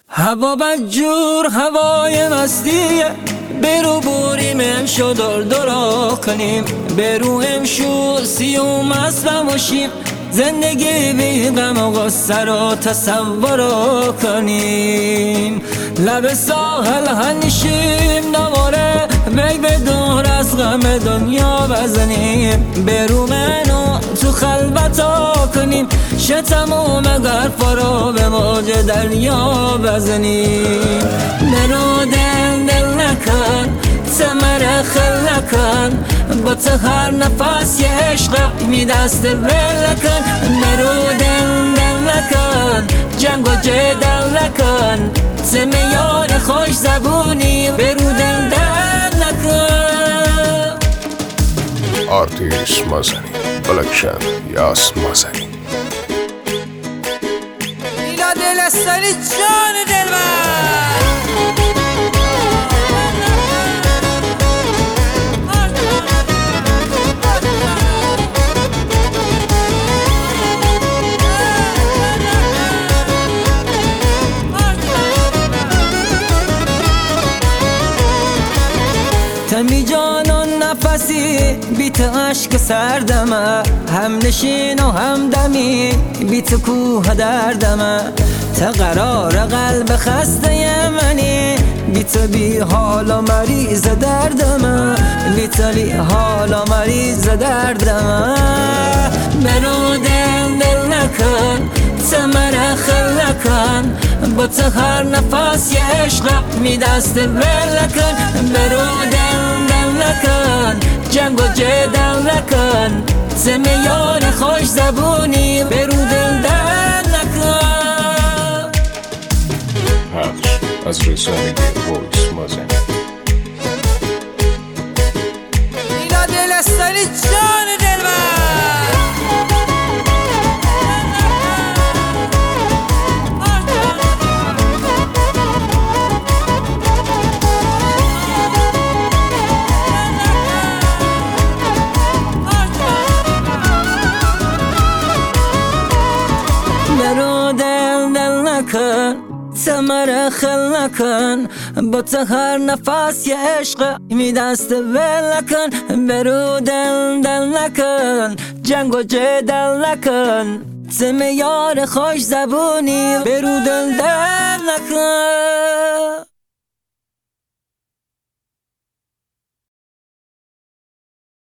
هوا بدجور هوای مستیه، برو بریم امشو دور دورا کنیم، برو امشو سیوم اصلا باشیم، زندگی بی غم و غصه رو تصور کنیم. لب ساحل هنشیم دوباره می به دور از غم دنیا بزنیم، برو منو تو خلوتا کنیم، شه تموم گرفا رو به موج دریا بزنیم. برو دل نکن تمر خل نکن، با تو هر نفس یه عشق می دست ول نکن. برو دل نکن جنگ و جدل نکن، سمیار خوش زبونی برو دل نکن. آرتیس مازنی بلکشن یاس مازنی ایلا دل استانی جان دلبر. تمی جانان نفسی بیت عشق سردمه، هم نشین و هم دمی بیت کوه دردمه، تا قرار قلب خسته منی بیت بی حال و مریض دردمه، بیت بی حال و مریض دردمه. برو دل نکن تمر خل نکن، با تو هر نفس یه عشق می دست ول نکن. برو دل نکن جنگ و جدل نکن، سمیار خوش زبونی برو دل نکن. پخش از رسانه وایس مازنی. اینا دل استانی جان دلبر. برو دل نکن تمر خل نکن، با تو هر نفس یه عشق می دست ول نکن. برو دل نکن جنگ و جدل نکن، سمیار خوش زبونی برو دل نکن.